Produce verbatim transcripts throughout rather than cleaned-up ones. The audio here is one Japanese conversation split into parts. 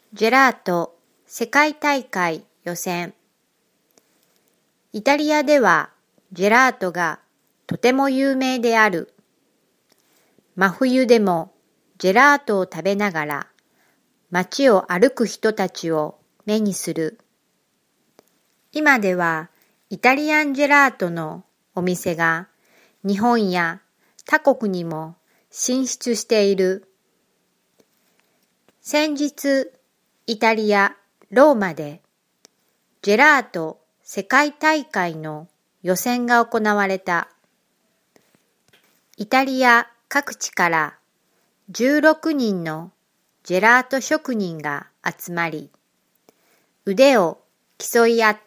ジェラート世界大会予選。イタリアではジェラートがとても有名である。真冬でもジェラートを食べながら街を歩く人たちを目にする。今ではイタリアンジェラートのお店が日本や他国にも進出している。先日、イタリア・ローマでジェラート世界大会の予選が行われた。イタリア各地からじゅうろくにんのジェラート職人が集まり、腕を競い合った。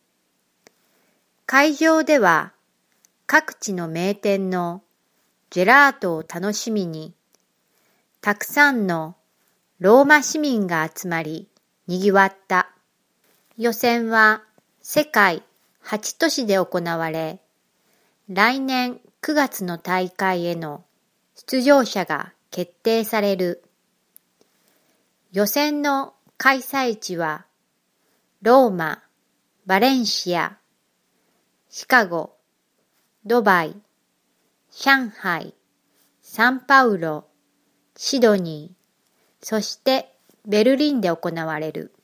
会場では各地の名店のジェラートを楽しみに、たくさんのローマ市民が集まり、にぎわった。予選は世界はち都市で行われ、来年くがつの大会への出場者が決定される。予選の開催地は、ローマ、バレンシア、シカゴ、ドバイ、上海、サンパウロ、シドニー、そしてベルリンで行われる。